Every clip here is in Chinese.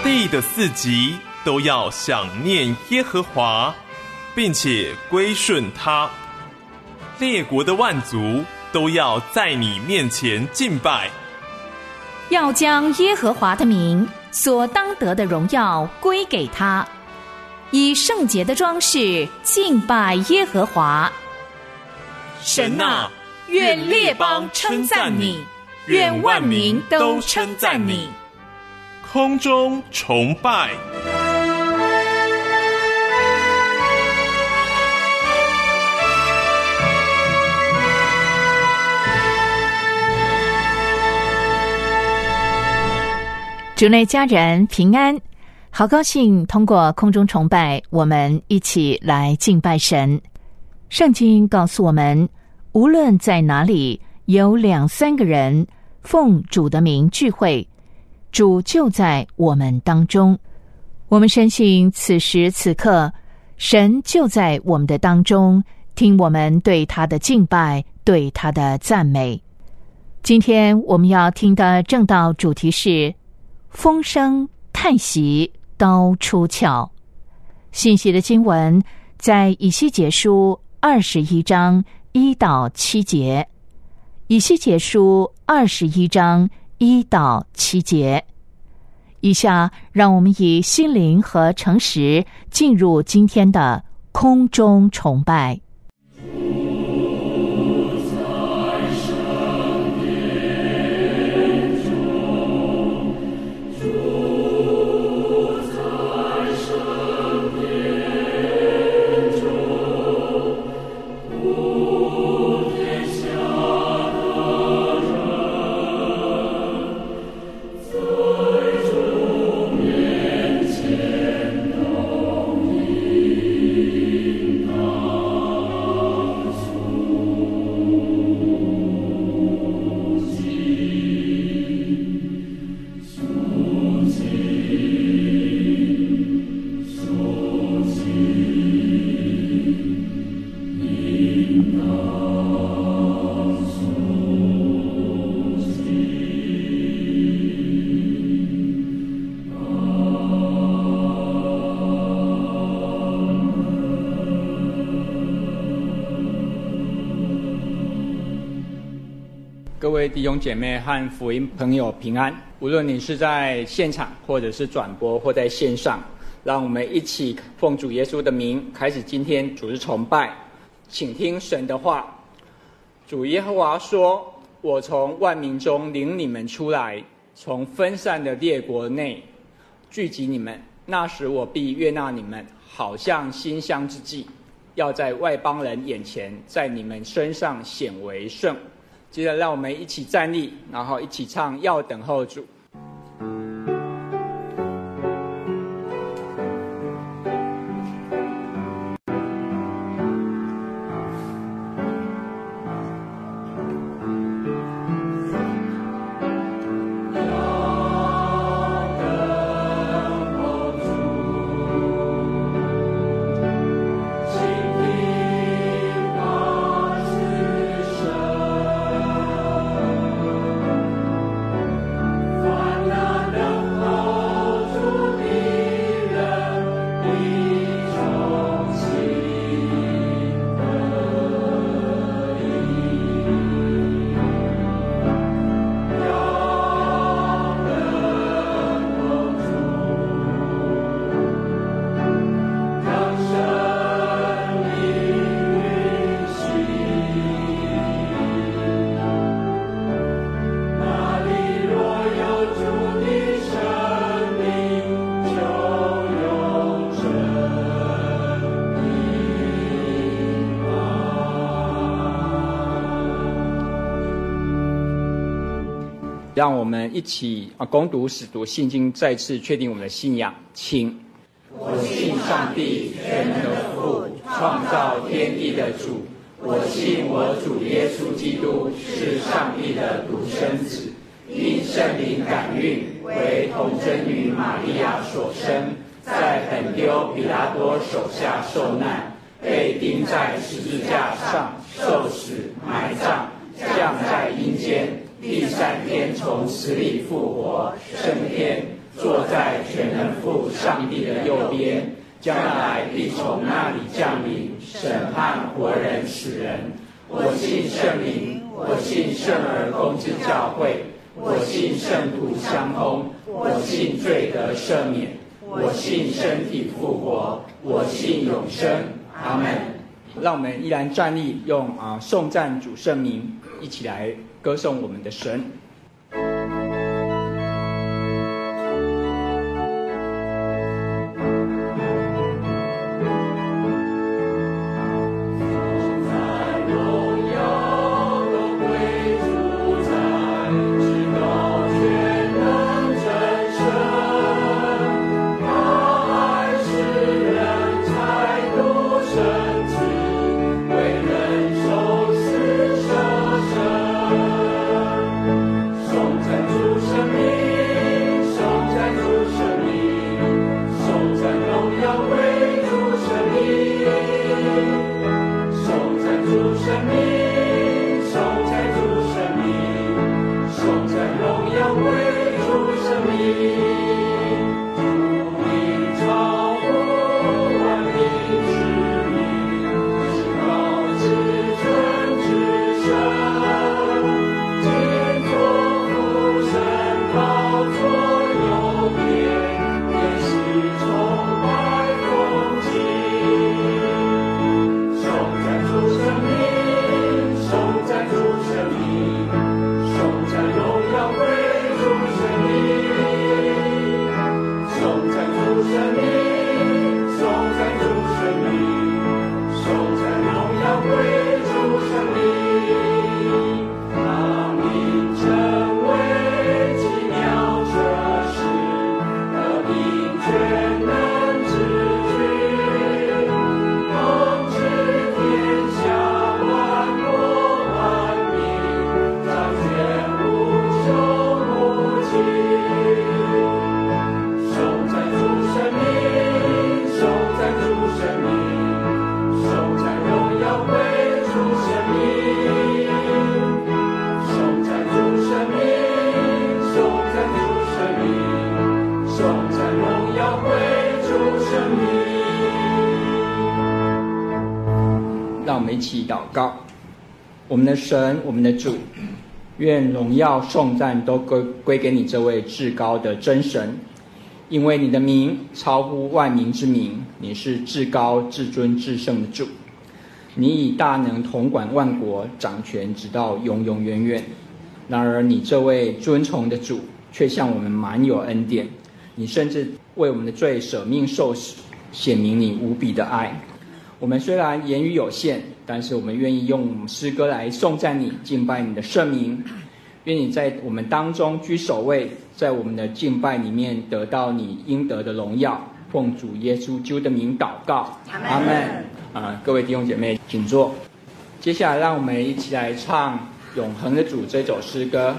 地的四极都要想念耶和华，并且归顺他。列国的万族都要在你面前敬拜， 要将耶和华的名所当得的荣耀归给他，以圣洁的装饰敬拜耶和华。神啊，愿列邦称赞你，愿万民都称赞你。 空中崇拜。 主内家人平安，好高兴通过空中崇拜，我们一起来敬拜神。圣经告诉我们，无论在哪里有2、3个人奉主的名聚会，主就在我们当中。我们深信此时此刻，神就在我们的当中，听我们对他的敬拜，对他的赞美。今天我们要听的正道主题是风声叹息，刀出鞘。信息的经文在以西结书21章1到7节。以西结书21章1到7节。以下让我们以心灵和诚实进入今天的空中崇拜。 各位弟兄姐妹和福音朋友平安，无论你是在现场或者是转播或在线上，让我们一起奉主耶稣的名开始今天主日崇拜。请听神的话。主耶和华说，我从万民中领你们出来，从分散的列国内聚集你们，那时我必悦纳你们，好像馨香之祭，要在外邦人眼前，在你们身上显为圣。接着让我们一起站立，然后一起唱要等候主。让我们一起攻读使徒信经，再次确定我们的信仰。请。 我信上帝全能的父，创造天地的主。我信我主耶稣基督是上帝的独生子，因圣灵感孕，为童贞女玛利亚所生，在本丢彼拉多手下受难，被钉在十字架上，受死，埋葬，降在阴间，第3天从死里复活，升天， 坐在全能父上帝的右边，将来必从那里降临，审判活人死人。我信圣灵，我信圣而公之教会，我信圣徒相通，我信罪得赦免，我信身体复活，我信永生。阿们。 让我们依然站立，用颂赞主圣名，一起来歌颂我们的神。让我们一起祷告。我们的神，我们的主，愿荣耀颂赞都归给你这位至高的真神，因为你的名超乎万民之名，你是至高至尊至圣的主，你以大能统管万国，掌权直到永永远远。然而你这位尊崇的主却向我们满有恩典，你甚至为我们的罪舍命受死，显明你无比的爱。我们虽然言语有限，但是我们愿意用诗歌来颂赞你，敬拜你的圣名。愿你在我们当中居首位，在我们的敬拜里面得到你应得的荣耀。奉主耶稣基督的名祷告，阿们。各位弟兄姐妹请坐。接下来让我们一起来唱《永恒的主》这首诗歌。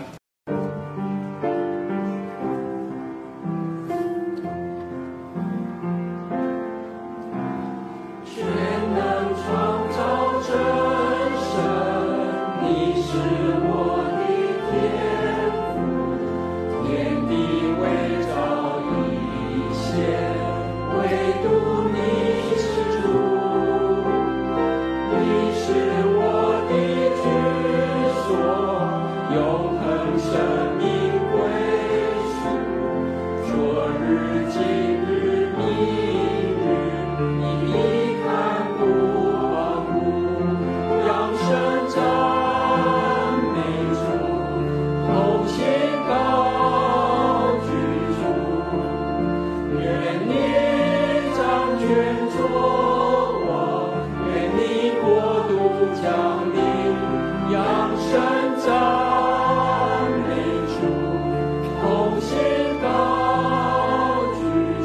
赞美主，同心高举。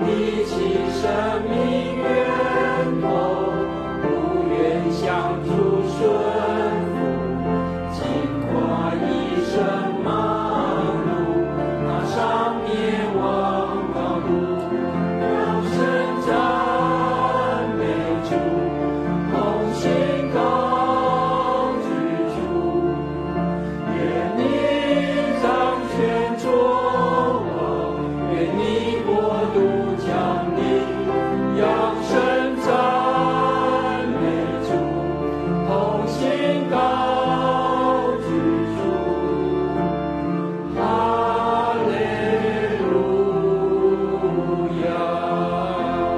立起生命源头，不愿相助顺服，经过一生忙碌，踏上灭亡道路，扬声赞美主，同心高举主，愿你掌权作王，愿你国度降临，扬声赞美主，同心高举主，哈利路亚。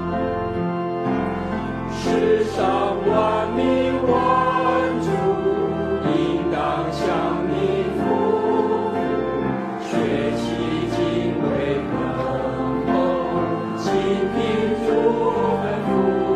世上万民万族，应当向你服，学习敬畏等候，倾听主吩咐。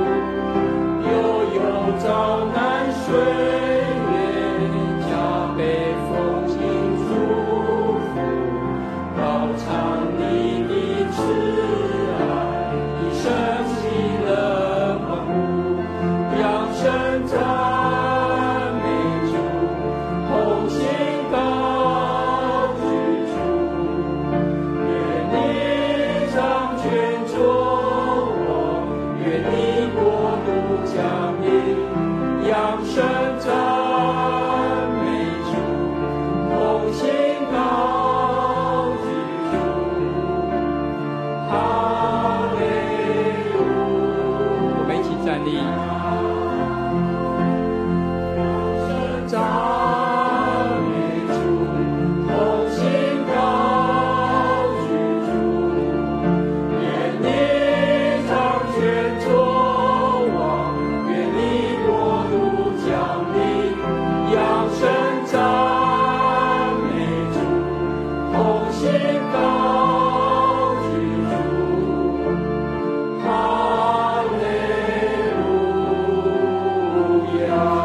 悠遭难岁月，加倍奉行祝福，高唱你的慈爱，一生喜乐欢呼，扬声赞美主，同心高举主，愿你掌权作王，愿你国度降临，扬声赞美主，同心高举主，哈利路亚。我们一起站立，赞美主，同心高举主，愿你掌权作王，愿你国度降临，扬声赞美主，同心高举主，哈利路亚。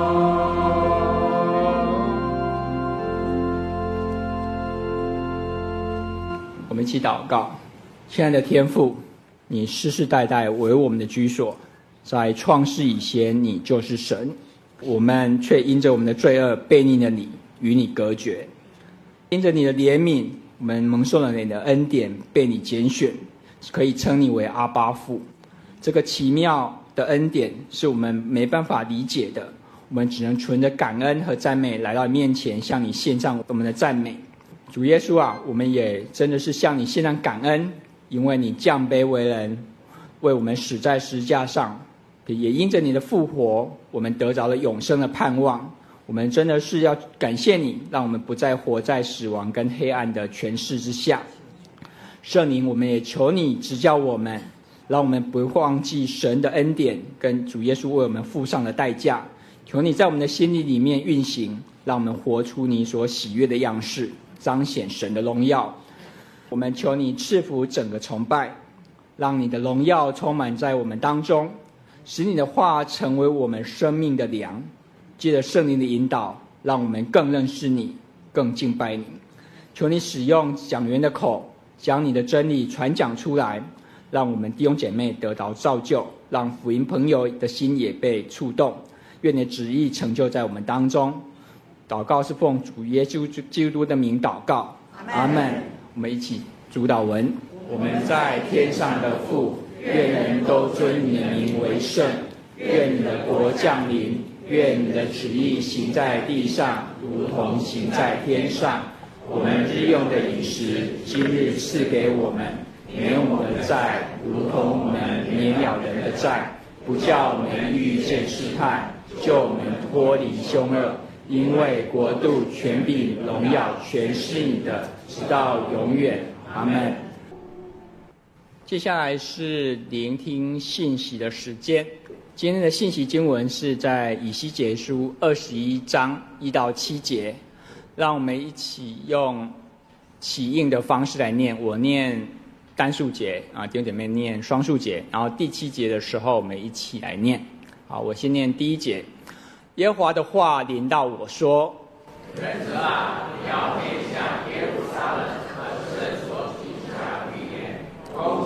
我们一起祷告。亲爱的天父，你世世代代为我们的居所，在创世以前你就是神，我们却因着我们的罪恶背逆了你，与你隔绝。因着你的怜悯，我们蒙受了你的恩典，被你拣选，可以称你为阿爸父。这个奇妙的恩典是我们没办法理解的，我们只能存着感恩和赞美来到你面前，向你献上我们的赞美。主耶稣啊，我们也真的是向你献上感恩，因为你降卑为人，为我们死在十字架上，也因着你的复活，我们得着了永生的盼望。我们真的是要感谢你，让我们不再活在死亡跟黑暗的权势之下。圣灵，我们也求你指教我们，让我们不忘记神的恩典跟主耶稣为我们付上的代价。求你在我们的心里面运行，让我们活出你所喜悦的样式，彰显神的荣耀。我们求你赐福整个崇拜，让你的荣耀充满在我们当中，使你的话成为我们生命的粮。借着圣灵的引导，让我们更认识你，更敬拜你。求你使用讲员的口，将你的真理传讲出来，让我们弟兄姐妹得到造就，让福音朋友的心也被触动。愿你的旨意成就在我们当中。祷告是奉主耶稣基督的名祷告，阿们。我们一起主祷文。我们在天上的父，愿人都尊你的名为圣。愿你的国降临，愿你的旨意行在地上，如同行在天上。我们日用的饮食，今日赐给我们，免我们的债，如同我们免了人的债，不叫我们遇见试探，救我们脱离凶恶。因为国度、权柄、荣耀，全是你的，直到永远。阿们。接下来是聆听信息的时间。今天的信息经文是在以西结书21章1到7节。让我们一起用起应的方式来念，我念单数节啊，弟兄姐妹念双数节，然后第7节的时候我们一起来念。好，我先念第1节。耶和华的话临到我说： 人子啊，你要面向耶路撒冷和圣所记下预言，公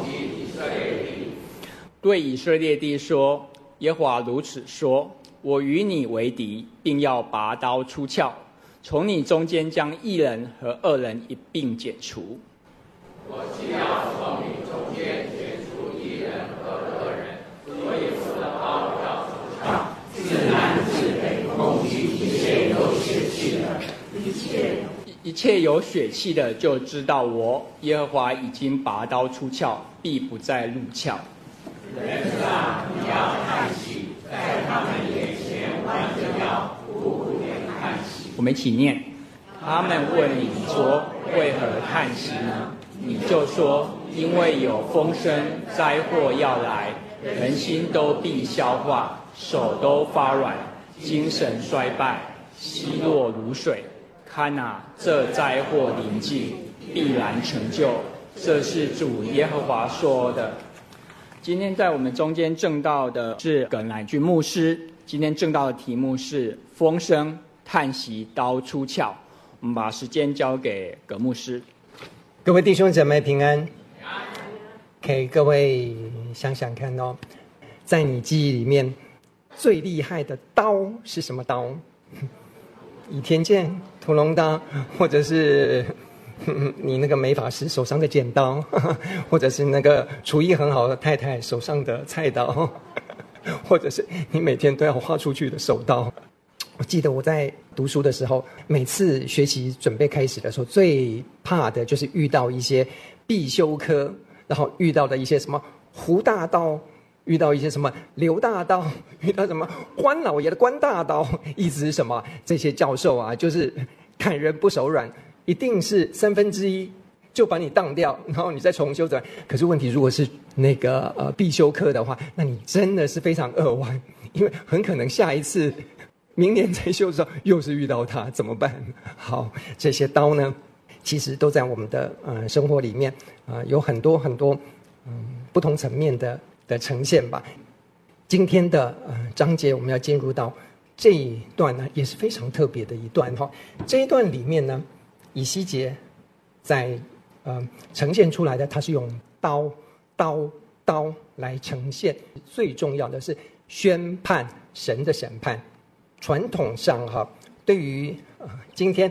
对以色列地说：耶和华如此说，我与你为敌，并要拔刀出鞘，从你中间将义人和恶人一并剪除。 我既要从你中间剪除义人和恶人，所以我的刀要出鞘，自南至北，攻击一切有血气的， 一切有血气的，就知道我耶和华已经拔刀出鞘，必不再入鞘。 人上你要叹息，在他们眼前弯着腰，苦苦地叹息。 我们一起念：他们问你说，为何叹息呢？你就说，因为有风声，灾祸要来，人心都必消化，手都发软，精神衰败，稀落如水。看啊，这灾祸临近，必然成就，这是主耶和华说的。今天在我们中间证道的是葛乃俊牧师，今天证道的题目是风声、叹息、刀出鞘。我们把时间交给葛牧师。 各位弟兄姐妹平安。给各位想想看哦，在你记忆里面最厉害的刀是什么刀？倚天剑、屠龙刀，或者是你那个美发师手上的剪刀，或者是那个厨艺很好的太太手上的菜刀，或者是你每天都要花出去的手刀。我记得我在读书的时候，每次学习准备开始的时候，最怕的就是遇到一些必修科，然后遇到的一些什么胡大刀，遇到一些什么刘大刀，遇到什么关老爷的关大刀，意思是什么？这些教授啊，就是看人不手软，一定是1/3就把你当掉，然后你再重修。可是问题如果是那个必修课的话，那你真的是非常扼腕，因为很可能下一次明年再修的时候又是遇到它，怎么办？好，这些刀呢，其实都在我们的生活里面有很多很多不同层面的呈现吧。今天的章节我们要进入到这一段呢，也是非常特别的一段哈。这一段里面呢，以西结在呈现出来的，它是用刀来呈现。最重要的是宣判神的审判。传统上哈，对于今天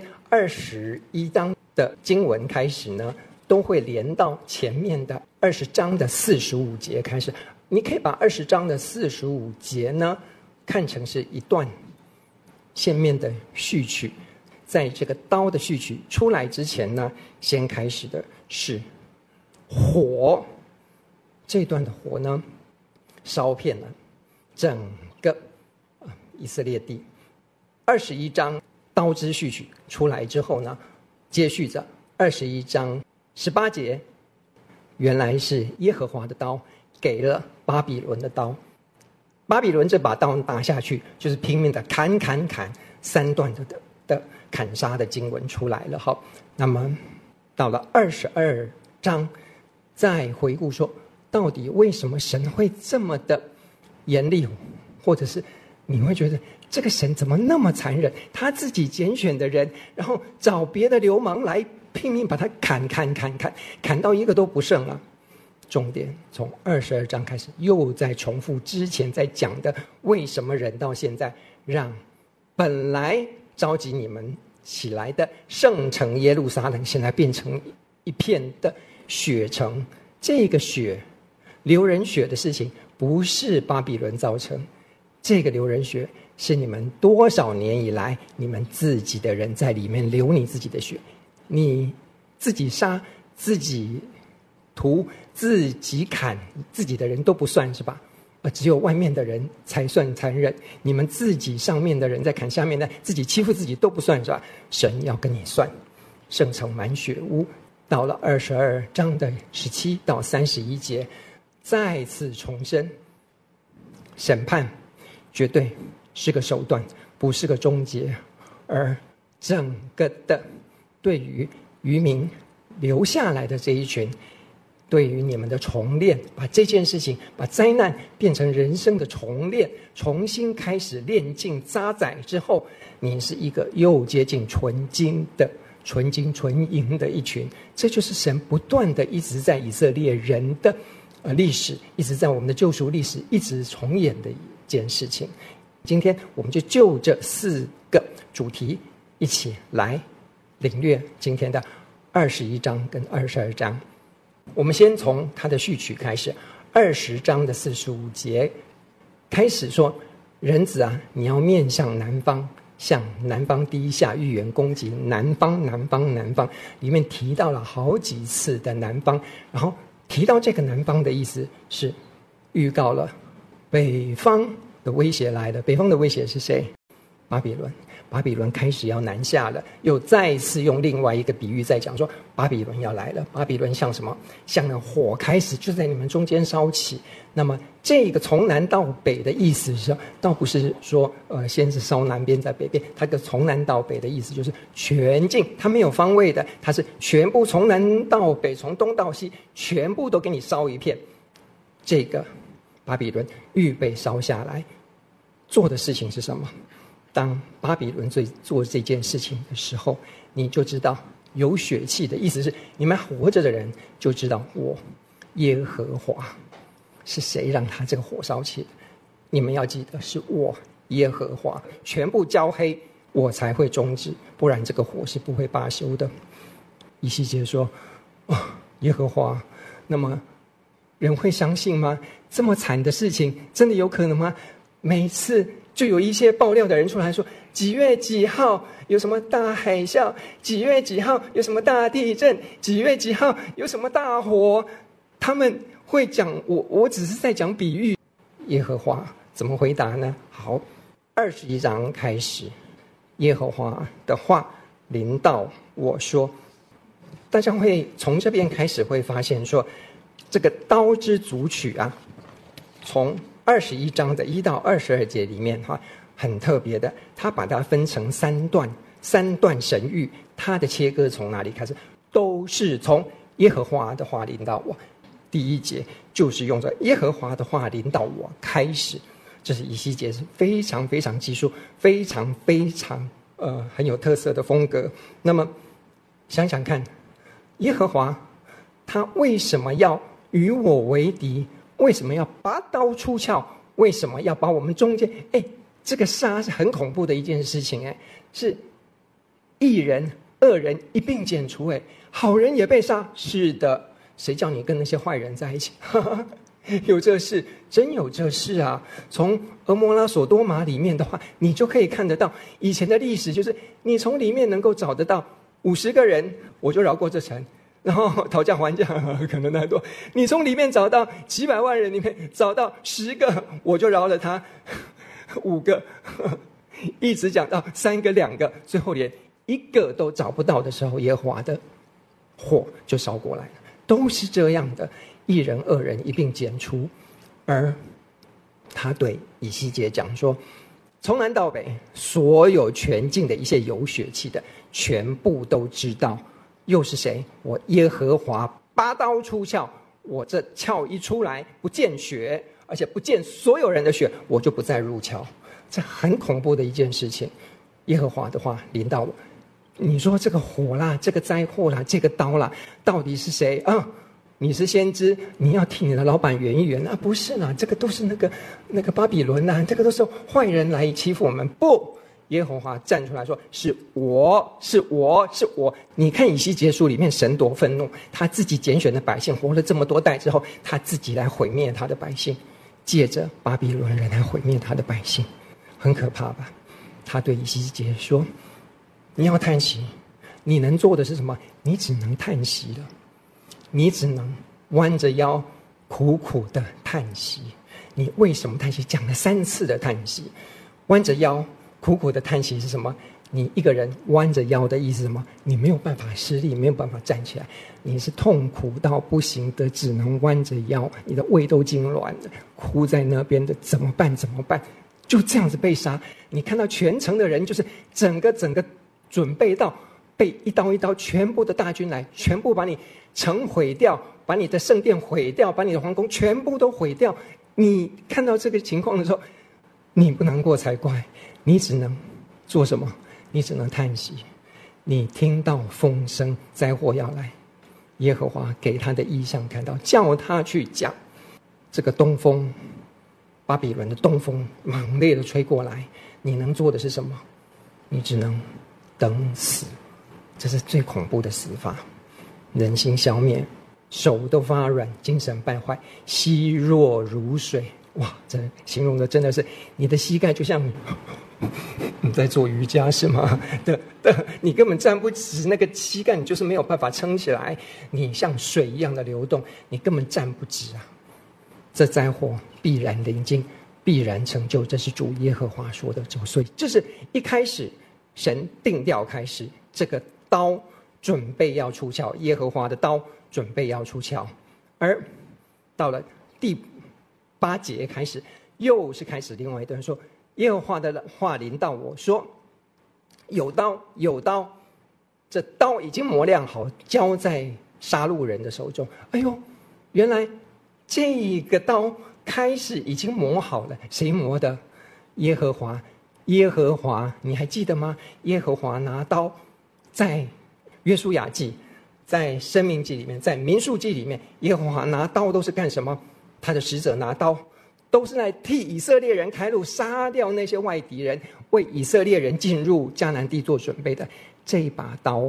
21章的经文开始呢，都会连到前面的20章的45节开始。你可以把20章的45节呢看成是一段前面的序曲。在这个刀的序曲出来之前呢，先开始的是火。这段的火呢，烧遍了整个以色列地。21章刀之序曲出来之后呢，接续着21章18节，原来是耶和华的刀给了巴比伦的刀。巴比伦这把刀拿下去，就是拼命的砍3段的砍杀的经文出来了。好，那么到了22章，再回顾说，到底为什么神会这么的严厉，或者是你会觉得这个神怎么那么残忍？他自己拣选的人，然后找别的流氓来拼命把他砍到一个都不剩了。重点从22章开始，又在重复之前在讲的，为什么人到现在让本来召集你们起来的圣城耶路撒冷，现在变成一片的血城。这个血流人血的事情，不是巴比伦造成，这个流人血是你们多少年以来，你们自己的人在里面流你自己的血，你自己杀、自己屠、自己砍，自己的人都不算是吧？只有外面的人才算残忍，你们自己上面的人在砍下面的，自己欺负自己都不算是吧？神要跟你算。圣城满血污，到了22章的17到31节，再次重申，审判绝对是个手段，不是个终结。而整个的对于渔民留下来的这一群，对于你们的重练，把这件事情，把灾难变成人生的重练，重新开始炼净扎载之后，你是一个又接近纯金纯银的一群。这就是神不断的一直在以色列人的历史，一直在我们的救赎历史一直重演的一件事情。今天我们就就这4个主题一起来领略今天的21章跟22章。我们先从它的序曲开始，20章的45节开始说，人子啊，你要面向南方，向南方低下，预言攻击南方，南方，南方，里面提到了好几次的南方，然后提到这个南方的意思是预告了北方的威胁来了。北方的威胁是谁？巴比伦。巴比伦开始要南下了，又再一次用另外一个比喻在讲说，巴比伦要来了。巴比伦像什么？像那火开始就在你们中间烧起。那么这个从南到北的意思是，倒不是说先是烧南边在北边，它的从南到北的意思就是全境，它没有方位的，它是全部从南到北，从东到西，全部都给你烧一片。这个巴比伦预备烧下来，做的事情是什么？当巴比伦做这件事情的时候，你就知道有血气的意思是，你们活着的人就知道我耶和华是谁让他这个火烧起的。你们要记得是我耶和华，全部焦黑我才会终止，不然这个火是不会罢休的。以西结说，耶和华，那么人会相信吗？这么惨的事情真的有可能吗？每次就有一些爆料的人出来说，几月几号有什么大海啸，几月几号有什么大地震，几月几号有什么大火。他们会讲，我只是在讲比喻。耶和华怎么回答呢？好，21章开始，耶和华的话临到我说，大家会从这边开始会发现说，这个刀之组曲啊，从21章的1到22节里面很特别的，他把它分成3段神谕，它的切割从哪里开始？都是从耶和华的话临到我。第1节就是用着耶和华的话临到我开始，这是以西结是非常非常技术，非常非常很有特色的风格。那么想想看，耶和华他为什么要与我为敌？为什么要拔刀出鞘？为什么要把我们中间？这个杀是很恐怖的一件事情，是一人、恶人一并剪除，好人也被杀。是的，谁叫你跟那些坏人在一起？有这事，真有这事啊！从俄摩拉索多玛里面的话，你就可以看得到以前的历史，就是你从里面能够找得到50个人，我就饶过这城。然后讨价还价可能太多，你从里面找到几百万人里面找到10个，我就饶了他5个，一直讲到3个2个，最后连1个都找不到的时候，耶和华的火就烧过来了。都是这样的，一人恶人一并剪除。而他对以西结讲说，从南到北所有全境的一些有血气的全部都知道又是谁？我耶和华拔刀出鞘，我这鞘一出来不见血，而且不见所有人的血，我就不再入鞘。这很恐怖的一件事情。耶和华的话临到我，你说这个火啦，这个灾祸啦，这个刀啦，到底是谁啊？你是先知，你要替你的老板圆一圆啊？不是啦，这个都是那个巴比伦啦，这个都是坏人来欺负我们。不，耶和华站出来说，是我。你看以西结书里面，神多愤怒，他自己拣选的百姓活了这么多代之后，他自己来毁灭他的百姓，借着巴比伦人来毁灭他的百姓，很可怕吧？他对以西结说，你要叹息，你能做的是什么？你只能叹息了，你只能弯着腰苦苦的叹息。你为什么叹息？讲了3次的叹息。弯着腰苦苦的叹息是什么？你一个人弯着腰的意思是什么？你没有办法施力，没有办法站起来，你是痛苦到不行的，只能弯着腰，你的胃都痉挛了，哭在那边的，怎么办？就这样子被杀。你看到全城的人，就是整个准备到被一刀一刀全部的大军来，全部把你城毁掉，把你的圣殿毁掉，把你的皇宫全部都毁掉。你看到这个情况的时候，你不难过才怪，你只能做什么？你只能叹息。你听到风声，灾祸要来，耶和华给他的异象看到，叫他去讲， 这个东风，巴比伦的东风猛烈的吹过来，你能做的是什么？你只能等死，这是最恐怖的死法，人心消灭，手都发软，精神败坏，膝弱如水。哇，这形容的真的是，你的膝盖就像你在做瑜伽是吗？你根本站不直，那个膝盖你就是没有办法撑起来，你像水一样的流动，你根本站不直啊！这灾祸必然临近，必然成就，这是主耶和华说的。所以这是一开始神定调开始，这个刀准备要出鞘，耶和华的刀准备要出鞘，而到了第8节开始，又是开始另外一段说，耶和华的话临到我说，有刀有刀，这刀已经磨亮好，交在杀戮人的手中。哎呦，原来这个刀开始已经磨好了，谁磨的？耶和华。耶和华，你还记得吗？耶和华拿刀，在约书亚记，在申命记里面，在民数记里面，耶和华拿刀都是干什么？他的使者拿刀都是来替以色列人开路，杀掉那些外敌人，为以色列人进入迦南地做准备的。这一把刀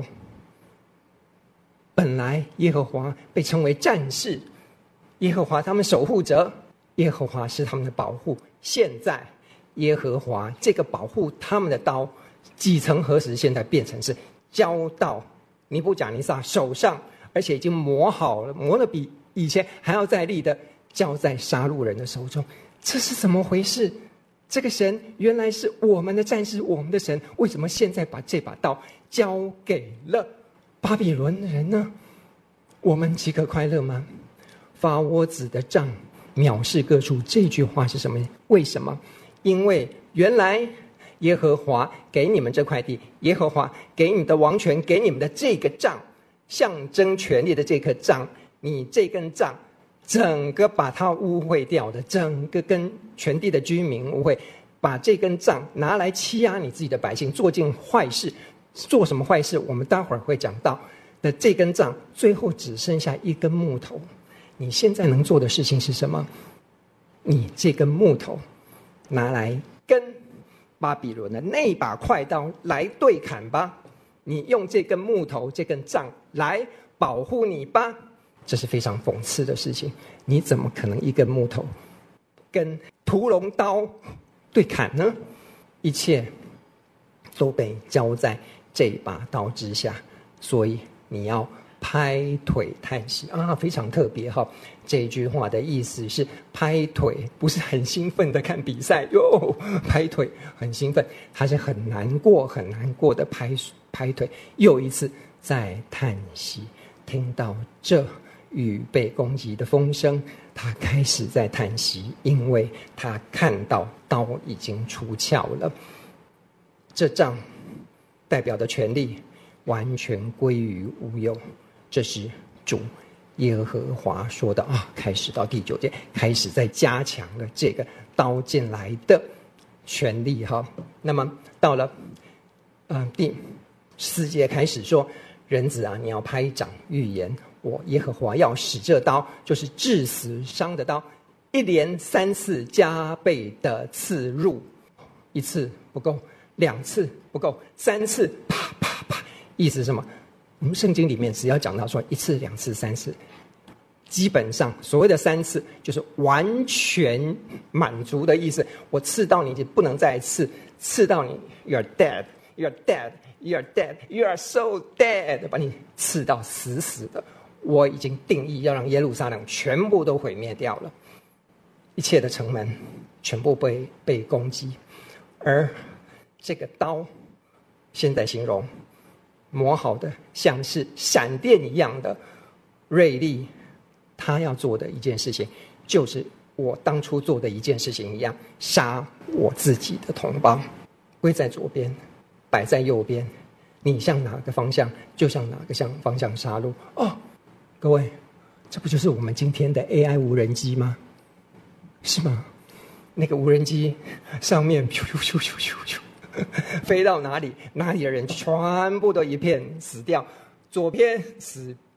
本来耶和华被称为战士，耶和华他们守护者，耶和华是他们的保护。现在耶和华这个保护他们的刀几曾何时，现在变成是交到尼布甲尼撒手上，而且已经磨好了，磨得比以前还要再利的交在杀戮人的手中。这是怎么回事？这个神原来是我们的战士，我们的神，为什么现在把这把刀交给了巴比伦人呢？我们岂可快乐吗？发窝子的杖藐视各处，这句话是什么？为什么？因为原来耶和华给你们这块地，耶和华给你们的王权，给你们的这个杖，象征权力的这颗杖，你这根杖整个把它污秽掉的，整个跟全地的居民污秽，把这根杖拿来欺压你自己的百姓，做尽坏事。做什么坏事？我们待会儿会讲到的。这根杖最后只剩下一根木头，你现在能做的事情是什么？你这根木头拿来跟巴比伦的那把快刀来对砍吧，你用这根木头这根杖来保护你吧。这是非常讽刺的事情，你怎么可能一根木头跟屠龙刀对砍呢？一切都被交在这把刀之下，所以你要拍腿叹息啊，非常特别哈。这句话的意思是拍腿，不是很兴奋的看比赛哟，拍腿很兴奋，他是很难过很难过的拍腿。又一次在叹息，听到这预备攻击的风声，他开始在叹息，因为他看到刀已经出鞘了。这杖代表的权力完全归于无有，这是主耶和华说的啊。开始到第9节，开始在加强了这个刀进来的权力哈。那么到了第4节开始说，人子啊，你要拍掌预言，我耶和华要使这刀，就是致死伤的刀，一连3次加倍的刺入，一次不够，2次不够，3次啪啪啪。意思是什么？我们圣经里面只要讲到说1次、2次、3次，基本上所谓的3次就是完全满足的意思。我刺到你就不能再刺，刺到你 you're dead you're dead you're dead you are so dead， 把你刺到死死的。我已经定义要让耶路撒冷全部都毁灭掉了，一切的城门全部被攻击。而这个刀现在形容磨好的像是闪电一样的锐利，他要做的一件事情就是我当初做的一件事情一样，杀我自己的同胞。归在左边，摆在右边，你向哪个方向就向哪个方向杀戮。哦，各位，这不就是我们今天的 AI 无人机吗？是吗？那个无人机上面咻咻咻咻咻咻飞到哪里，哪里的人全部都一片死掉，左边死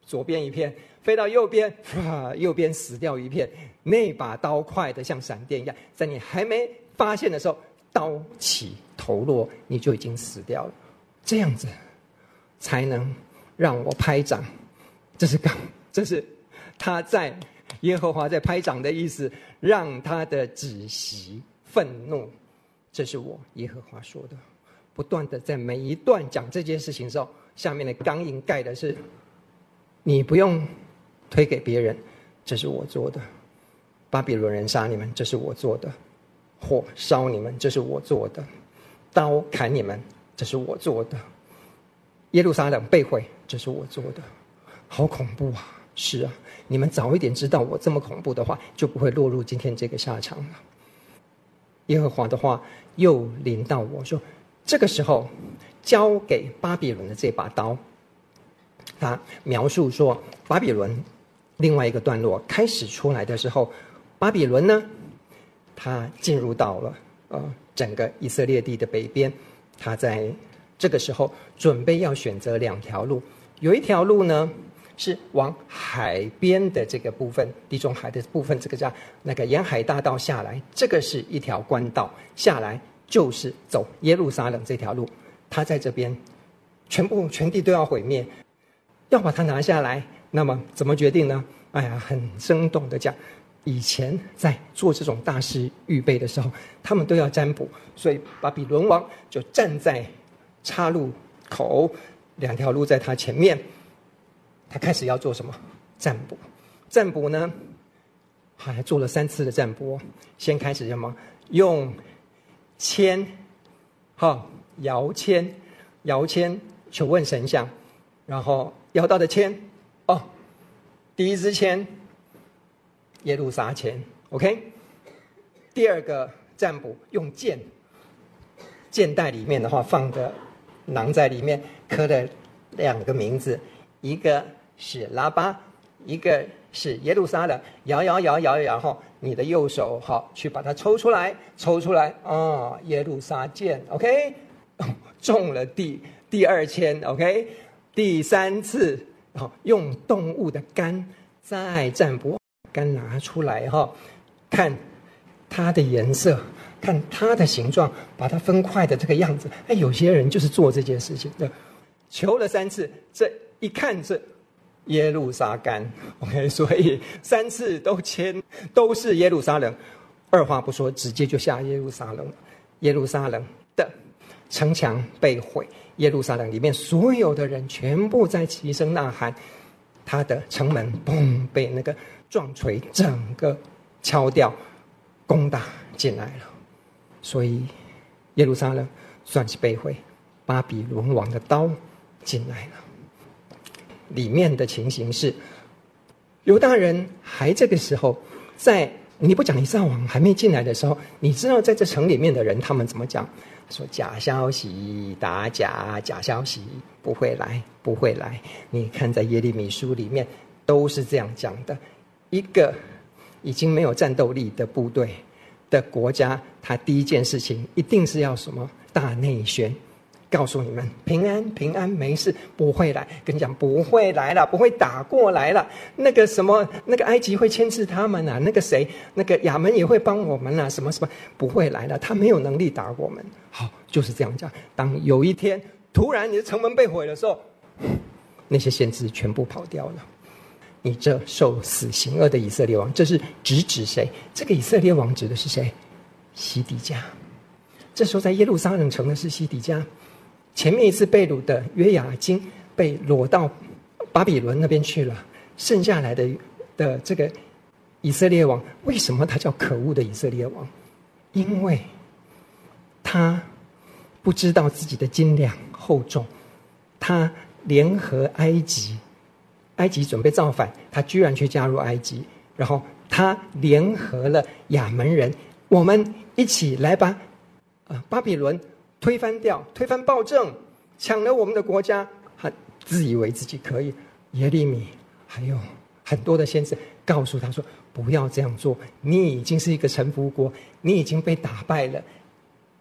左边一片，飞到右边，右边死掉一片。那把刀快得像闪电一样，在你还没发现的时候，刀起头落，你就已经死掉了。这样子才能让我拍掌。这是他在耶和华在拍掌的意思，让他的止息愤怒。这是我耶和华说的。不断的在每一段讲这件事情的时候，下面的钢印盖的是你不用推给别人，这是我做的。巴比伦人杀你们，这是我做的；火烧你们，这是我做的；刀砍你们，这是我做的；耶路撒冷被毁，这是我做的。好恐怖啊！是啊，你们早一点知道我这么恐怖的话，就不会落入今天这个下场了。耶和华的话又临到我说，这个时候交给巴比伦的这把刀，他描述说巴比伦另外一个段落开始出来的时候，巴比伦呢，他进入到了整个以色列地的北边。他在这个时候准备要选择两条路，有一条路呢是往海边的这个部分，地中海的部分，这个叫那个沿海大道下来，这个是一条官道下来，就是走耶路撒冷这条路。他在这边全地都要毁灭，要把它拿下来。那么怎么决定呢？哎呀，很生动的讲，以前在做这种大事预备的时候，他们都要占卜，所以巴比伦王就站在岔路口，两条路在他前面，他开始要做什么？占卜。占卜呢，还做了3次的占卜。先开始什么？用签，摇签求问神像，然后摇到的签，第一支签耶路撒签 ，OK。第二个占卜用箭袋里面的话放的囊在里面，刻了2个名字，一个是拉巴，一个是耶路撒冷。摇后，你的右手去把它抽出来耶路撒见 ，OK。中了第2签 ，OK。第3次用动物的肝再占卜，肝拿出来看它的颜色，看它的形状，把它分块的这个样子。有些人就是做这件事情的，求了3次，这一看是耶路撒干 ，OK。所以3次都签都是耶路撒冷，二话不说，直接就下耶路撒冷。耶路撒冷的城墙被毁，耶路撒冷里面所有的人全部在齐声呐喊，他的城门嘣被那个撞锤整个敲掉，攻打进来了。所以耶路撒冷算是被毁，巴比伦王的刀进来了。里面的情形是犹大人还这个时候，在尼布甲尼撒王还没进来的时候，你知道在这城里面的人他们怎么讲？说假消息打假消息，不会来。你看在耶利米书里面都是这样讲的。一个已经没有战斗力的部队的国家，他第一件事情一定是要什么？大内宣，告诉你们平安没事，不会来。跟你讲不会来了，不会打过来了。那个什么，那个埃及会牵制他们啊，那个谁，那个亚门也会帮我们啊，什么不会来了，他没有能力打我们。好，就是这样讲。当有一天突然你的城门被毁的时候，那些先知全部跑掉了。你这受死刑恶的以色列王，这是指谁？这个以色列王指的是谁？西底家。这时候在耶路撒冷城的是西底家。前面一次被掳的约雅斤被掳到巴比伦那边去了，剩下来的这个以色列王，为什么他叫可恶的以色列王？因为他不知道自己的斤两厚重，他联合埃及准备造反，他居然去加入埃及，然后他联合了亚门人，我们一起来把巴比伦推翻暴政，抢了我们的国家，他自以为自己可以。耶利米还有很多的先知告诉他说，不要这样做，你已经是一个臣服国，你已经被打败了，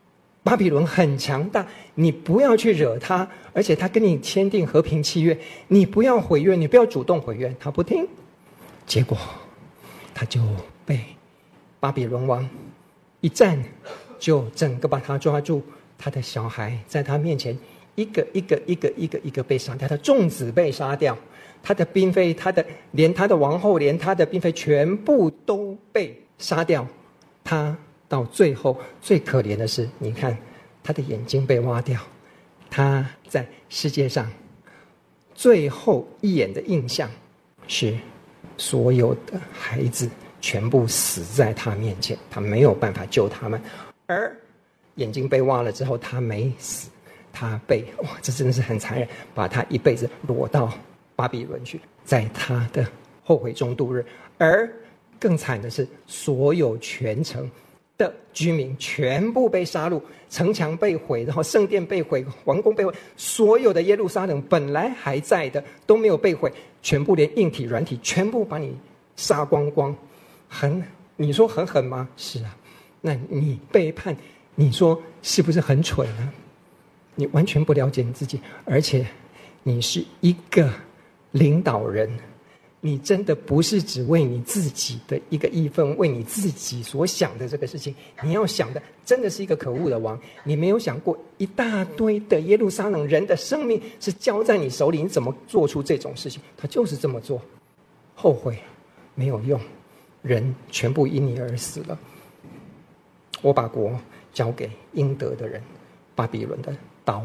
巴比伦很强大，你不要去惹他，而且他跟你签订和平契约，你不要毁约，你不要主动毁约。他不听，结果他就被巴比伦王一战就整个把他抓住，他的小孩在他面前一个被杀掉，他的众子被杀掉，他的嫔妃，连他的王后，连他的嫔妃全部都被杀掉。他到最后最可怜的是，你看他的眼睛被挖掉，他在世界上最后一眼的印象是所有的孩子全部死在他面前，他没有办法救他们。而眼睛被挖了之后，他没死，他被这真的是很残忍，把他一辈子裸到巴比伦去，在他的后悔中度日。而更惨的是，所有全城的居民全部被杀戮，城墙被毁，然后圣殿被毁，王宫被毁，所有的耶路撒冷本来还在的都没有被毁，全部连硬体软体全部把你杀光光。你说很狠吗？是啊。那你背叛，你说是不是很蠢呢？你完全不了解你自己，而且你是一个领导人，你真的不是只为你自己的一个义愤，为你自己所想的这个事情，你要想的真的是一个可恶的王。你没有想过一大堆的耶路撒冷人的生命是交在你手里，你怎么做出这种事情？他就是这么做，后悔没有用，人全部因你而死了。我把国交给应得的人，巴比伦的刀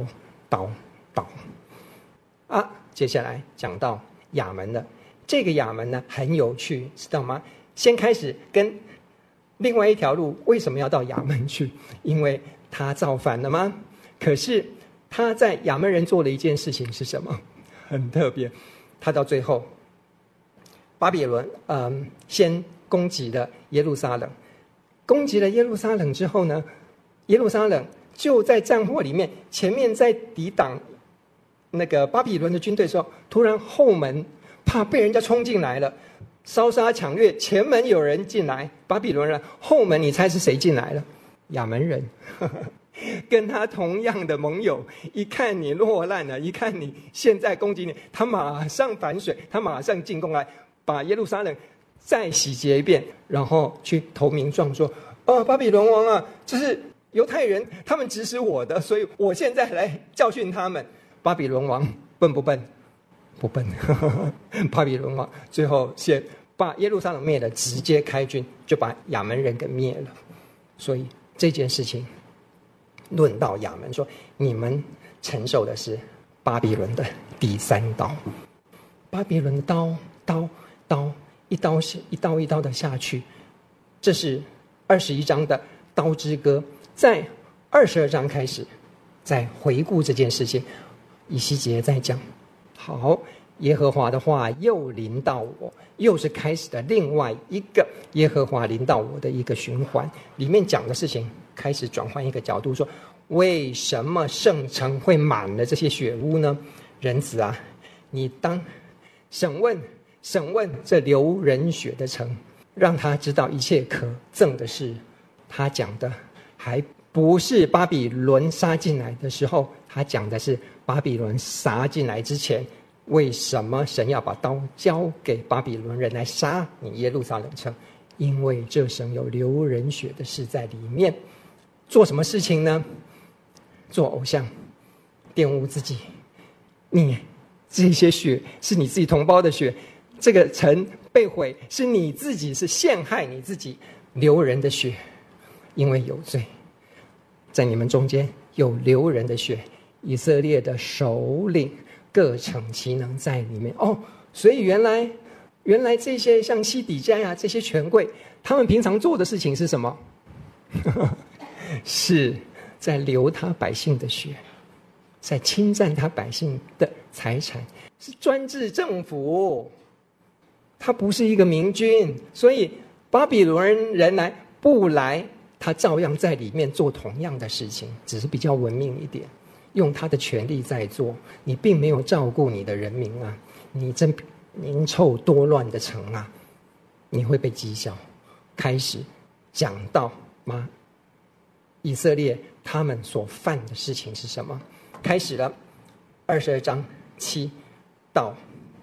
啊！接下来讲到亚门了，这个亚门呢很有趣，知道吗？先开始跟另外一条路，为什么要到亚门去？因为他造反了吗？可是他在亚门人做了一件事情是什么？很特别，他到最后，巴比伦先攻击了耶路撒冷。攻击了耶路撒冷之后呢，耶路撒冷就在战祸里面，前面在抵挡那个巴比伦的军队的时候，突然后门怕被人家冲进来了，烧杀抢掠，前门有人进来，巴比伦人，后门你猜是谁进来了？亚门人。跟他同样的盟友，一看你落难了，一看你现在攻击你，他马上反水，他马上进攻来，把耶路撒冷再洗劫一遍，然后去投名状说：巴比伦王啊，这是犹太人，他们指使我的，所以我现在来教训他们。巴比伦王笨不笨？不笨。巴比伦王最后先把耶路撒冷灭了，直接开军就把亚门人给灭了。所以这件事情论到亚门，说你们承受的是巴比伦的第三刀。巴比伦的刀一刀的下去，这是21章的刀之歌。在22章开始，在回顾这件事情，以西结在讲，好，耶和华的话又临到我，又是开始的另外一个耶和华临到我的一个循环。里面讲的事情开始转换一个角度，说为什么圣城会满了这些血污呢？人子啊，你当审问这流人血的城，让他知道一切可憎的事。他讲的还不是巴比伦杀进来的时候，他讲的是巴比伦杀进来之前，为什么神要把刀交给巴比伦人来杀你耶路撒冷城？因为这城有流人血的事在里面。做什么事情呢？做偶像，玷污自己。你这些血是你自己同胞的血，这个城被毁是你自己，是陷害你自己，流人的血。因为有罪，在你们中间有流人的血，以色列的首领各逞其能在里面。所以原来这些像西底家呀，这些权贵，他们平常做的事情是什么？是在流他百姓的血，在侵占他百姓的财产，是专制政府。他不是一个明君，所以巴比伦人来不来，他照样在里面做同样的事情，只是比较文明一点，用他的权力在做。你并没有照顾你的人民啊，你真民臭多乱的城啊，你会被讥笑。开始讲到以色列他们所犯的事情是什么。开始了22章7到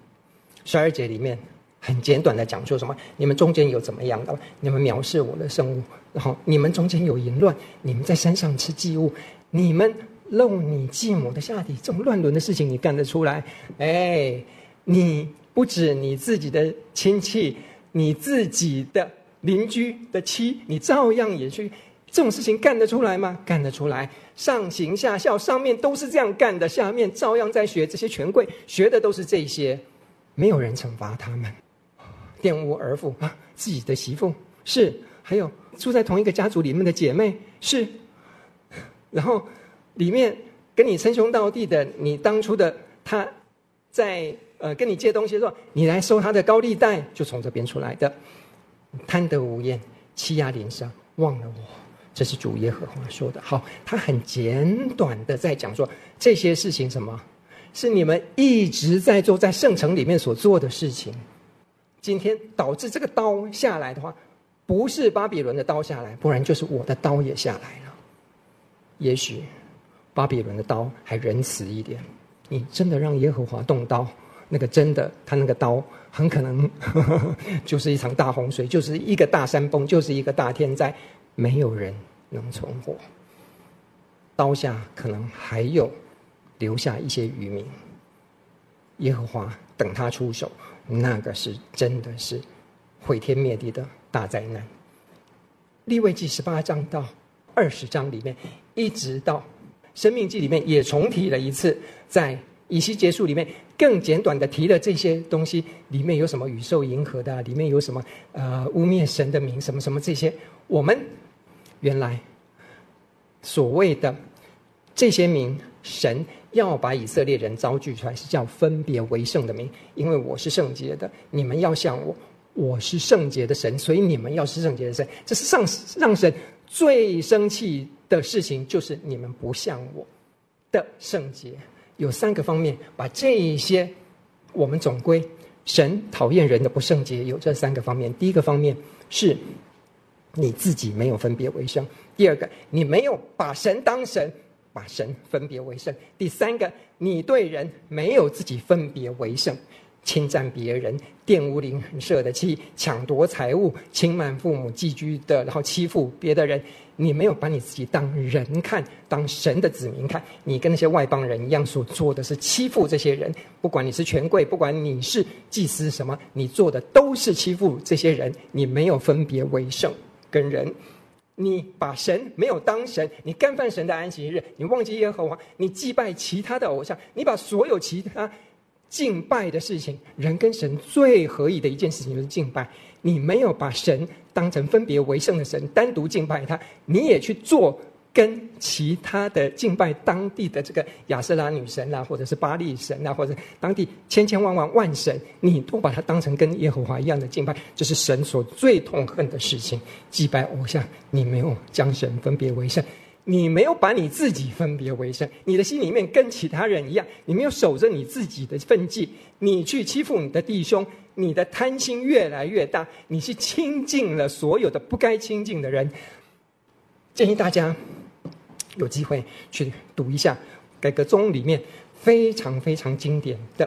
12节里面很简短的讲说什么，你们中间有怎么样的，你们藐视我的圣物，然后你们中间有淫乱，你们在山上吃祭物，你们露你继母的下体，这种乱伦的事情你干得出来？你不止你自己的亲戚，你自己的邻居的妻，你照样也去，这种事情干得出来吗？干得出来。上行下效，上面都是这样干的，下面照样在学，这些权贵学的都是这些，没有人惩罚他们。玷污儿妇啊，自己的媳妇是，还有住在同一个家族里面的姐妹是，然后里面跟你称兄道弟的，你当初的他在跟你借东西的时候，你来收他的高利贷，就从这边出来的。贪得无厌，欺压邻舍，忘了我，这是主耶和华说的。好，他很简短的在讲说这些事情，什么是你们一直在做，在圣城里面所做的事情。今天导致这个刀下来的话，不是巴比伦的刀下来，不然就是我的刀也下来了。也许巴比伦的刀还仁慈一点，你真的让耶和华动刀，那个真的他那个刀很可能就是一场大洪水，就是一个大山崩，就是一个大天灾，没有人能存活。刀下可能还有留下一些渔民，耶和华等他出手，那个是真的是毁天灭地的大灾难。利未记18章到20章里面，一直到生命记里面也重提了一次，在以西结书里面更简短的提了这些东西，里面有什么宇宙银河的，里面有什么污蔑神的名，什么什么这些，我们原来所谓的这些名，神要把以色列人招聚出来，是叫分别为圣的名，因为我是圣洁的，你们要像我，我是圣洁的神，所以你们要是圣洁的神。这是让神最生气的事情，就是你们不像我的圣洁。有3个方面，把这一些我们总归神讨厌人的不圣洁，有这3个方面。第一个方面是你自己没有分别为圣，第二个你没有把神当神，把神分别为圣，第3个你对人没有自己分别为圣，侵占别人，玷污邻舍的妻，抢夺财物，轻慢父母寄居的，然后欺负别的人，你没有把你自己当人看，当神的子民看，你跟那些外邦人一样，所做的是欺负这些人，不管你是权贵，不管你是祭司什么，你做的都是欺负这些人，你没有分别为圣跟人。你把神没有当神，你干犯神的安息日，你忘记耶和华，你祭拜其他的偶像，你把所有其他敬拜的事情，人跟神最合意的一件事情就是敬拜，你没有把神当成分别为圣的神，单独敬拜他，你也去做跟其他的敬拜当地的这个亚舍拉女神啦，或者是巴力神啦，或者当地千千万万万神，你都把它当成跟耶和华一样的敬拜，这是神所最痛恨的事情。祭拜偶像，你没有将神分别为圣，你没有把你自己分别为圣，你的心里面跟其他人一样，你没有守着你自己的分际，你去欺负你的弟兄，你的贪心越来越大，你是亲近了所有的不该亲近的人。建议大家有机会去读一下改革宗里面非常非常经典的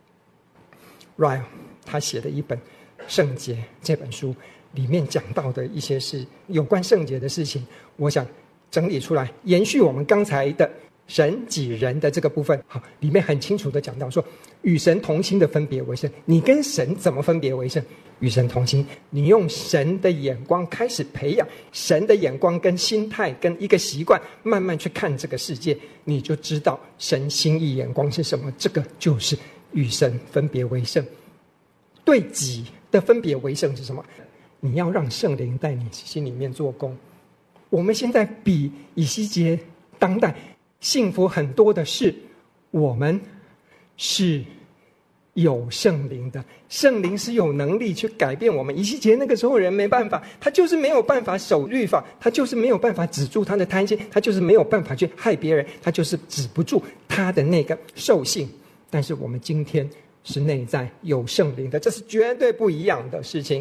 Ryle 他写的一本《圣洁》这本书，里面讲到的一些事有关圣洁的事情，我想整理出来，延续我们刚才的神己人的这个部分。好，里面很清楚的讲到说，与神同心的分别为圣，你跟神怎么分别为圣？与神同心，你用神的眼光开始培养神的眼光跟心态跟一个习惯，慢慢去看这个世界，你就知道神心意眼光是什么。这个就是与神分别为圣。对己的分别为圣是什么？你要让圣灵在你心里面做工。我们现在比以西结当代幸福很多的是，我们是有圣灵的，圣灵是有能力去改变我们。以西结那个时候人没办法，他就是没有办法守律法，他就是没有办法止住他的贪心，他就是没有办法去害别人，他就是止不住他的那个兽性。但是我们今天是内在有圣灵的，这是绝对不一样的事情。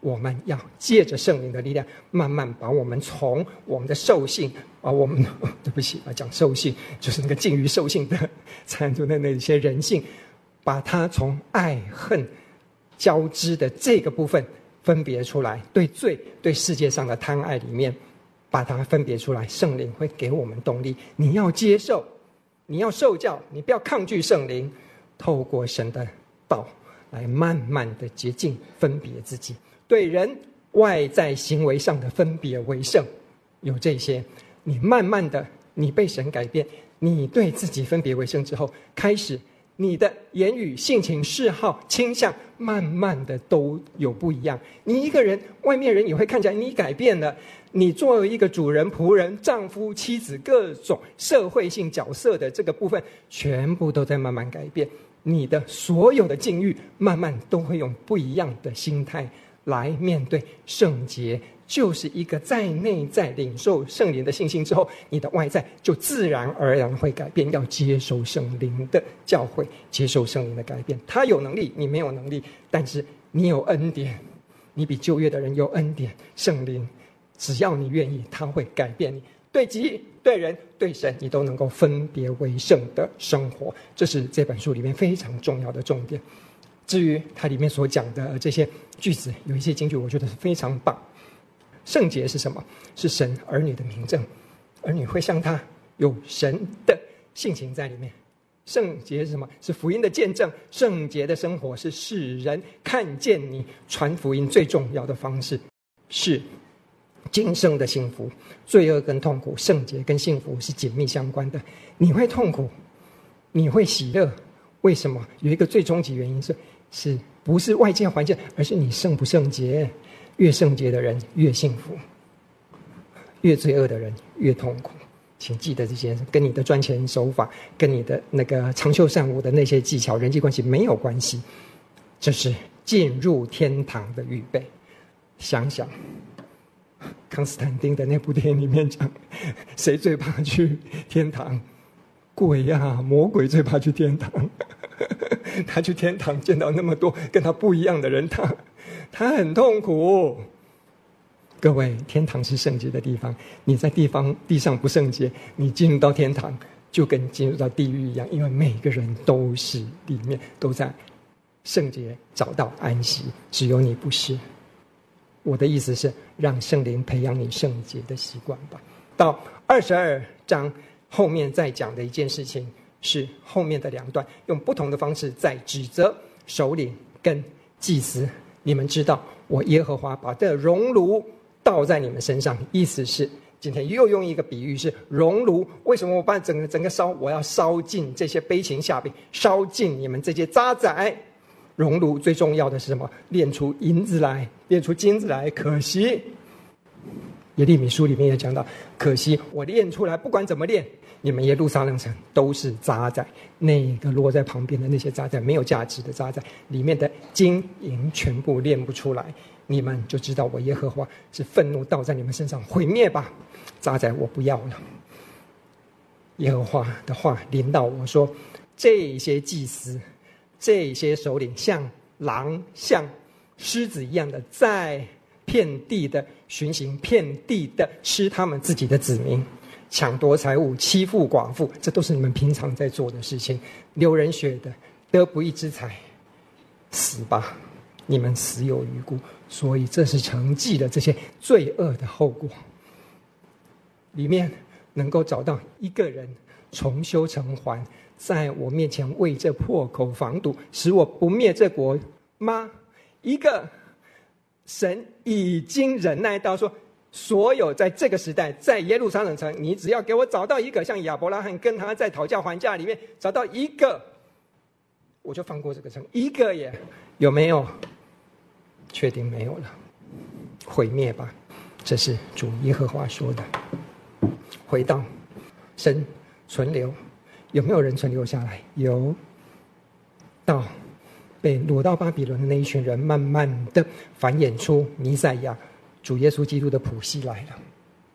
我们要借着圣灵的力量，慢慢把我们从我们的兽性，对不起，讲兽性就是那个近于兽性的残存的那些人性，把它从爱恨交织的这个部分分别出来，对罪对世界上的贪爱里面把它分别出来，圣灵会给我们动力。你要接受，你要受教，你不要抗拒圣灵，透过神的道来慢慢的洁净分别自己，对人外在行为上的分别为圣。有这些，你慢慢的你被神改变，你对自己分别为圣之后，开始你的言语、性情、嗜好、倾向慢慢的都有不一样。你一个人，外面人也会看起来你改变了，你作为一个主人、仆人、丈夫、妻子，各种社会性角色的这个部分全部都在慢慢改变。你的所有的境遇慢慢都会用不一样的心态来面对。圣洁就是一个在内在领受圣灵的信心之后，你的外在就自然而然会改变。要接受圣灵的教诲，接受圣灵的改变。他有能力，你没有能力，但是你有恩典，你比旧约的人有恩典。圣灵只要你愿意，他会改变你，对己、对人、对神，你都能够分别为圣的生活。这是这本书里面非常重要的重点。至于它里面所讲的这些句子，有一些金句我觉得是非常棒。圣洁是什么？是神儿女的明证，儿女会像他有神的性情在里面。圣洁是什么？是福音的见证。圣洁的生活是使人看见你传福音最重要的方式，是今生的幸福。罪恶跟痛苦，圣洁跟幸福是紧密相关的。你会痛苦，你会喜乐，为什么？有一个最终极原因是不是外界环境，而是你圣不圣洁。越圣洁的人越幸福，越罪恶的人越痛苦。请记得这些，跟你的赚钱手法，跟你的那个长袖善舞的那些技巧、人际关系没有关系。这是进入天堂的预备。想想康斯坦丁的那部电影里面讲，谁最怕去天堂？鬼啊，魔鬼最怕去天堂。他去天堂见到那么多跟他不一样的人，他很痛苦。各位，天堂是圣洁的地方，你在地上不圣洁，你进入到天堂就跟进入到地狱一样，因为每个人都是里面都在圣洁找到安息，只有你不是。我的意思是，让圣灵培养你圣洁的习惯吧。到22章后面再讲的一件事情，是后面的2段用不同的方式在指责首领跟祭司。你们知道，我耶和华把这熔炉倒在你们身上，意思是今天又用一个比喻，是熔炉。为什么我把整个烧？我要烧尽这些悲情下笔，烧尽你们这些渣滓。熔炉最重要的是什么？炼出银子来，炼出金子来。可惜耶利米书里面也讲到，可惜我炼出来，不管怎么炼，你们耶路撒冷城都是渣滓，那个落在旁边的那些渣滓，没有价值的渣滓，里面的金银全部炼不出来，你们就知道我耶和华是愤怒倒在你们身上，毁灭吧，渣滓我不要了。耶和华的话临到我说，这些祭司，这些首领像狼像狮子一样的在遍地的巡行，遍地的吃他们自己的子民，抢夺财物，欺负寡妇，这都是你们平常在做的事情。流人血的，得不义之财，死吧，你们死有余辜。所以这是承继了这些罪恶的后果。里面能够找到一个人重修成还，在我面前为这破口防堵，使我不灭这国吗？一个神已经忍耐到说，所有在这个时代，在耶路撒冷城，你只要给我找到一个，像亚伯拉罕跟他在讨价还价里面找到一个，我就放过这个城。一个耶，有没有？确定没有了，毁灭吧。这是主耶和华说的。回到神存留，有没有人存留下来？有。到被掳到巴比伦的那一群人，慢慢的繁衍出弥赛亚主耶稣基督的谱系来了。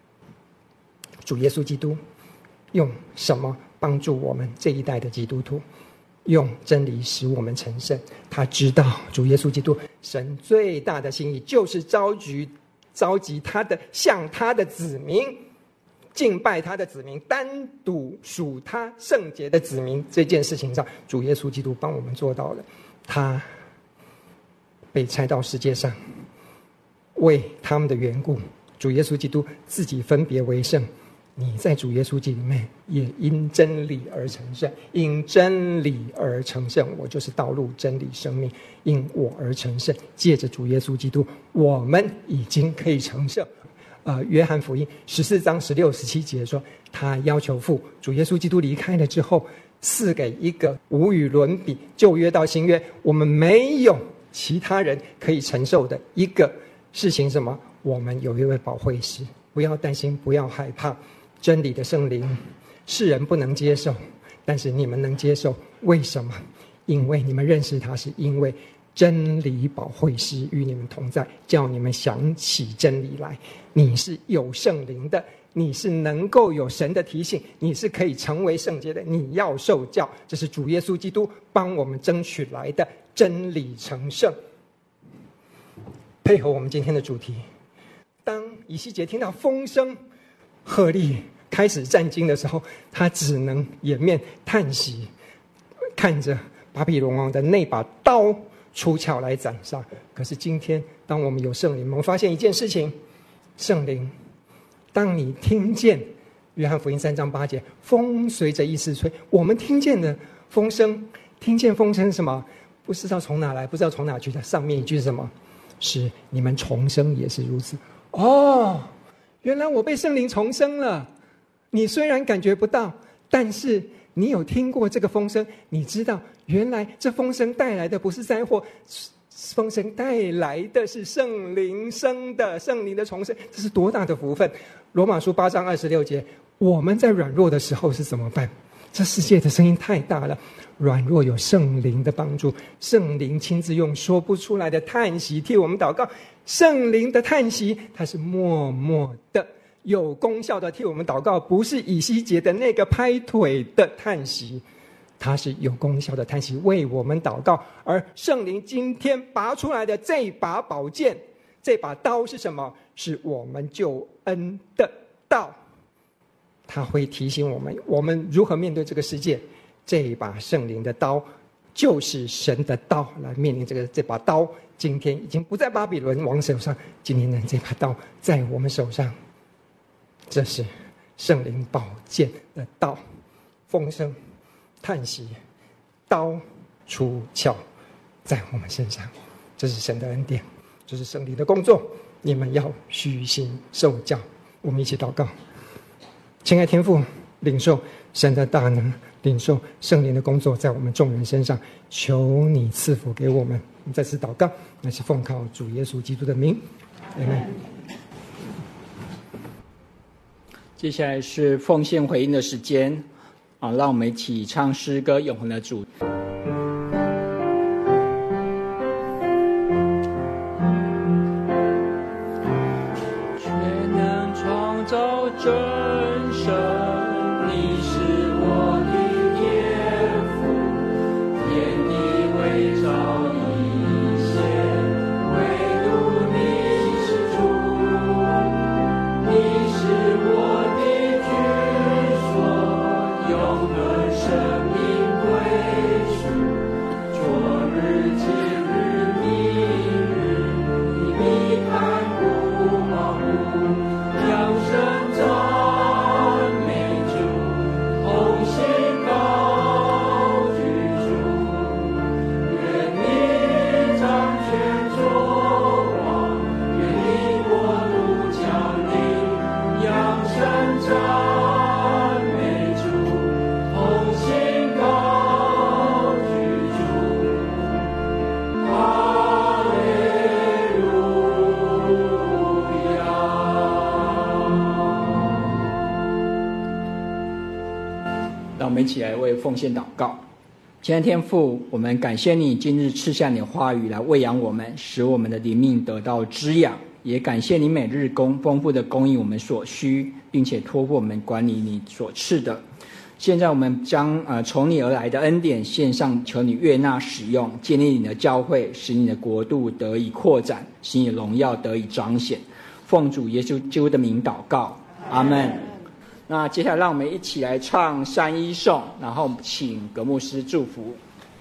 主耶稣基督用什么帮助我们这一代的基督徒？ 用真理使我们成圣。他知道主耶稣基督神最大的心意就是召集他的向他的子民敬拜他的子民，单独属他圣洁的子民。这件事情上，主耶稣基督帮我们做到了。他被差到世界上，为他们的缘故，主耶稣基督自己分别为圣。你在主耶稣基督里面也因真理而成圣，因真理而成圣。我就是道路、真理、生命，因我而成圣。借着主耶稣基督，我们已经可以成圣。约翰福音14章16、17节说，他要求父，主耶稣基督离开了之后，赐给一个无与伦比，旧约到新约我们没有其他人可以承受的一个事情。什么？我们有一位保惠师。不要担心，不要害怕。真理的圣灵，世人不能接受，但是你们能接受。为什么？因为你们认识他，是因为真理保惠师与你们同在，叫你们想起真理来。你是有圣灵的，你是能够有神的提醒，你是可以成为圣洁的。你要受教，这是主耶稣基督帮我们争取来的真理成圣。配合我们今天的主题，当以西结听到风声鹤唳开始战惊的时候，他只能掩面叹息，看着巴比伦王的那把刀出鞘来斩杀。可是今天当我们有圣灵，我们发现一件事情，圣灵当你听见约翰福音3章8节，风随着意思吹，我们听见的风声，听见风声是什么？不知道从哪来，不知道从哪去的。上面一句是什么？是你们重生也是如此。原来我被圣灵重生了。你虽然感觉不到，但是你有听过这个风声，你知道原来这风声带来的不是灾祸，风声带来的是圣灵生的，圣灵的重生。这是多大的福分。罗马书8章26节，我们在软弱的时候是怎么办？这世界的声音太大了，软弱有圣灵的帮助，圣灵亲自用说不出来的叹息替我们祷告。圣灵的叹息，它是默默的有功效的替我们祷告，不是以西结的那个拍腿的叹息，它是有功效的叹息，为我们祷告。而圣灵今天拔出来的这把宝剑，这把刀是什么？是我们救恩的道。他会提醒我们如何面对这个世界。这一把圣灵的刀就是神的刀，来面临这把刀今天已经不在巴比伦王手上，今天的这把刀在我们手上。这是圣灵宝剑的刀，风声叹息，刀出鞘在我们身上。这是神的恩典，这是圣灵的工作，你们要虚心受教。我们一起祷告。亲爱天父，领受神的大能，领受圣灵的工作在我们众人身上，求你赐福给我们。我们再次祷告，那是奉靠主耶稣基督的名，阿们。 接下来是奉献回应的时间让我们一起唱诗歌《永恒的主》。全能创造真神，你是我的天父，天地为照一线，唯独你是主，你是我的居所，永恒生命归属，昨日今日明日，你必看顾保护，扬声赞美主，同心高举主，愿你掌权作王，愿你国度降临，扬声赞美主，同心高举主，哈利路亚。让我们一起来为奉献祷告。亲爱的天父，我们感谢你今日赐下你的话语来喂养我们，使我们的灵命得到滋养，也感谢你每日丰富的供应我们所需，并且托付我们管理你所赐的。 现在我们将从你而来的恩典献上，求你悦纳使用，建立你的教会，使你的国度得以扩展，使你的荣耀得以彰显。奉主耶稣基督的名祷告，阿们。那接下来让我们一起来唱三一颂，然后请葛牧师祝福。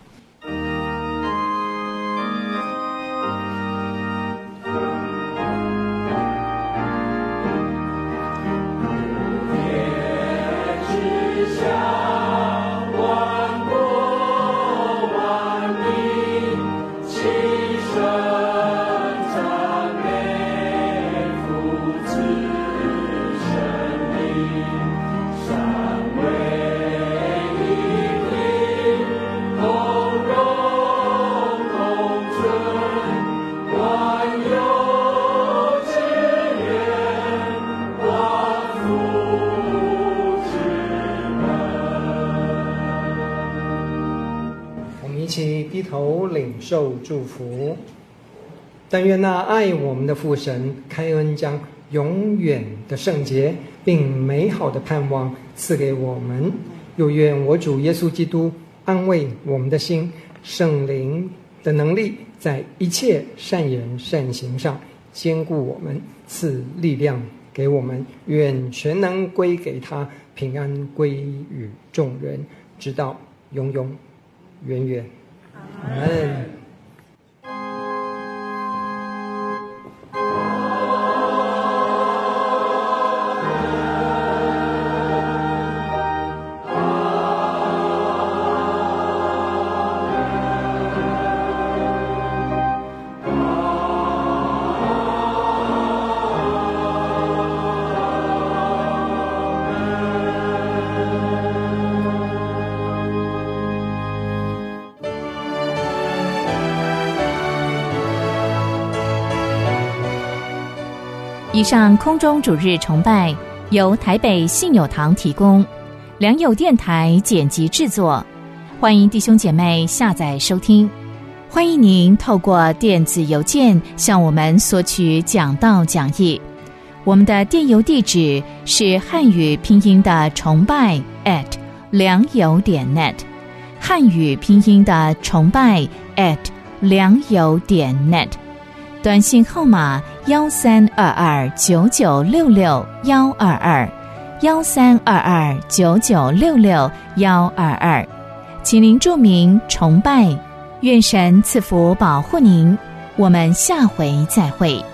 领受祝福，但愿那爱我们的父神开恩，将永远的圣洁并美好的盼望赐给我们，又愿我主耶稣基督安慰我们的心，圣灵的能力在一切善言善行上坚固我们，赐力量给我们，愿全能归给他，平安归于众人，直到永永远远。阿们。 以上空中主日崇拜由台北信友堂提供，良友电台剪辑制作，欢迎弟兄姐妹下载收听。欢迎您透过电子邮件向我们索取讲道讲义，我们的电邮地址是汉语拼音的崇拜良友.net， 汉语拼音的崇拜良友.net，短信号码1322-9966-122，1322-9966-122，请您注明崇拜。愿神赐福保护您，我们下回再会。